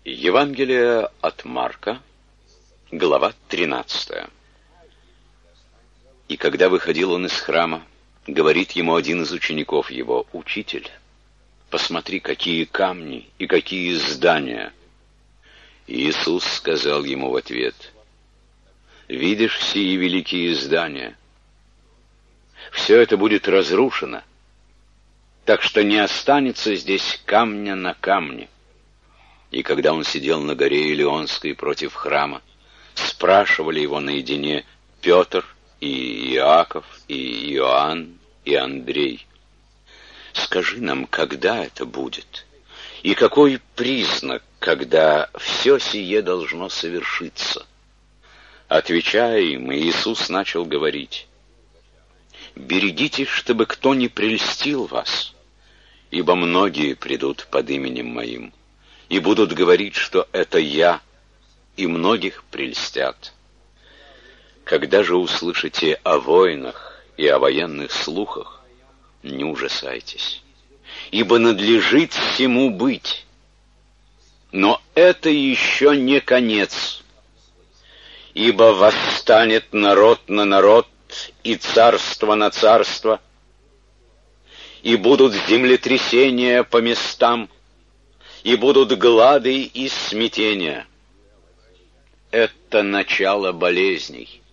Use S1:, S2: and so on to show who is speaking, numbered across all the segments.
S1: Евангелие от Марка, глава 13. И когда выходил он из храма, говорит ему один из учеников его: «Учитель, посмотри, какие камни и какие здания». И Иисус сказал ему в ответ: «Видишь сии великие здания? Все это будет разрушено, так что не останется здесь камня на камне». И когда он сидел на горе Илионской против храма, спрашивали его наедине Петр и Иаков и Иоанн и Андрей: «Скажи нам, когда это будет? И какой признак, когда все сие должно совершиться?» Отвечая им, Иисус начал говорить: «Берегитесь, чтобы кто не прельстил вас, ибо многие придут под именем Моим и будут говорить, что это Я, и многих прельстят. Когда же услышите о войнах и о военных слухах, не ужасайтесь, ибо надлежит всему быть. Но это еще не конец, ибо восстанет народ на народ и царство на царство, и будут землетрясения по местам, и будут глады и смятения. Это начало болезней.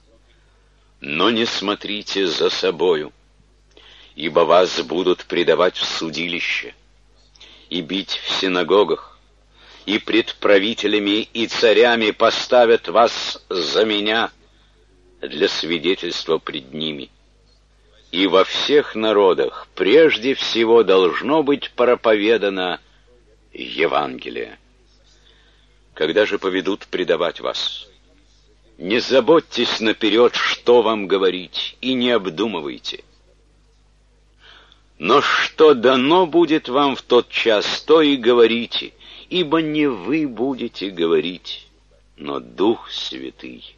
S1: Но не смотрите за собою, ибо вас будут предавать в судилище и бить в синагогах, и пред правителями и царями поставят вас за меня для свидетельства пред ними. И во всех народах прежде всего должно быть проповедано Евангелие. Когда же поведут предавать вас, не заботьтесь наперед, что вам говорить, и не обдумывайте. Но что дано будет вам в тот час, то и говорите, ибо не вы будете говорить, но Дух Святый.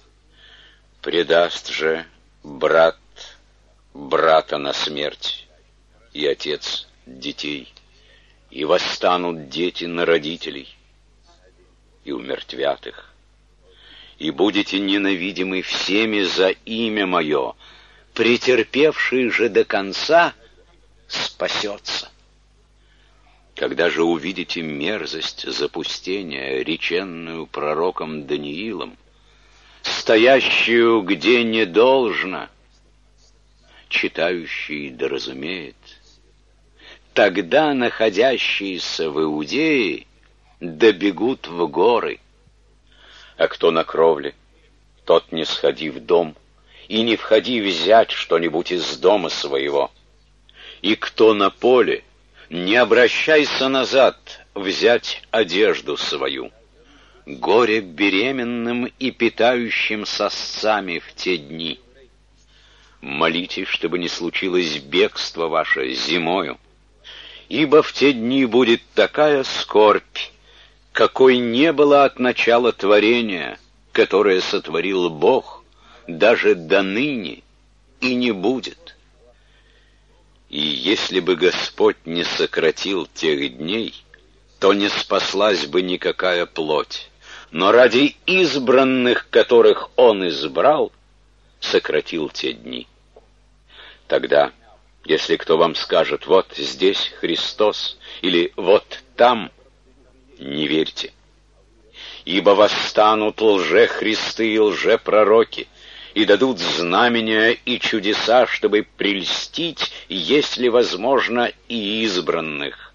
S1: Предаст же брат брата на смерть, и отец детей, и восстанут дети на родителей, и умертвят их. И будете ненавидимы всеми за имя Мое, претерпевший же до конца спасется. Когда же увидите мерзость запустения, реченную пророком Даниилом, стоящую где не должно, читающий да разумеет, тогда находящиеся в Иудее добегут в горы. А кто на кровле, тот не сходи в дом, и не входи взять что-нибудь из дома своего. И кто на поле, не обращайся назад взять одежду свою. Горе беременным и питающим сосцами в те дни. Молитесь, чтобы не случилось бегство ваше зимою, ибо в те дни будет такая скорбь, какой не было от начала творения, которое сотворил Бог, даже до ныне и не будет. И если бы Господь не сократил тех дней, то не спаслась бы никакая плоть, но ради избранных, которых Он избрал, сократил те дни. Тогда, если кто вам скажет: вот здесь Христос, или вот там, не верьте. Ибо восстанут лжехристы и лжепророки, и дадут знамения и чудеса, чтобы прельстить, если возможно, и избранных.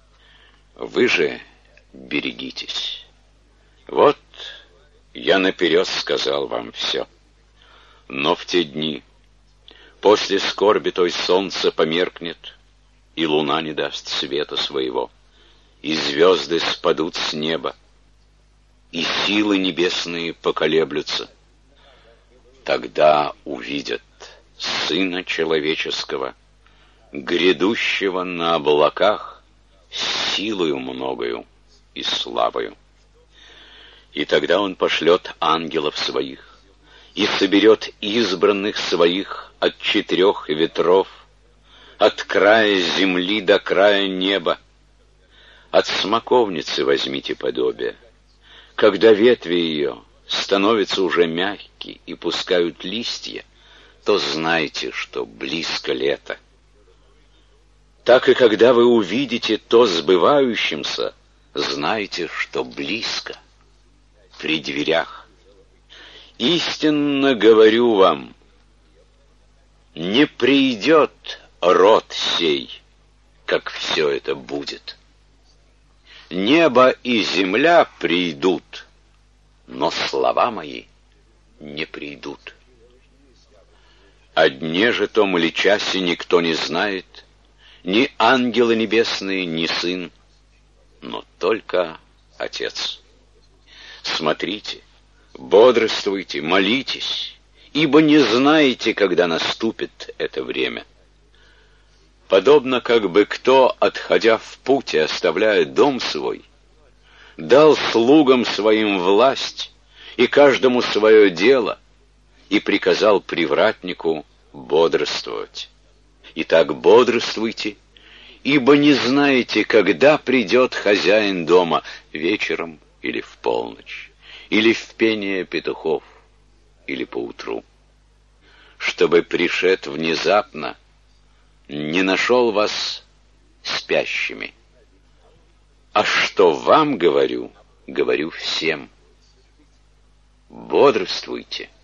S1: Вы же берегитесь. Вот я наперед сказал вам все. Но в те дни, после скорби той, солнце померкнет, и луна не даст света своего, и звезды спадут с неба, и силы небесные поколеблются. Тогда увидят Сына Человеческого, грядущего на облаках с силою многою и славою. И тогда Он пошлет ангелов Своих и соберет избранных Своих от 4 ветров, от края земли до края неба, От смоковницы возьмите подобие. Когда ветви ее становятся уже мягкие и пускают листья, то знайте, что близко лето. Так и когда вы увидите то сбывающимся, знайте, что близко, при дверях. Истинно говорю вам, не придет род сей, как все это будет. Небо и земля придут, но слова мои не придут. О дне же том или часе никто не знает, ни ангелы небесные, ни Сын, но только Отец. Смотрите, бодрствуйте, молитесь, ибо не знаете, когда наступит это время. Подобно как бы кто, отходя в путь и оставляя дом свой, дал слугам своим власть и каждому свое дело, и приказал привратнику бодрствовать. Итак, бодрствуйте, ибо не знаете, когда придет хозяин дома, вечером или в полночь, или в пение петухов, или поутру, чтобы пришед внезапно не нашел вас спящими. А что вам говорю, говорю всем: бодрствуйте.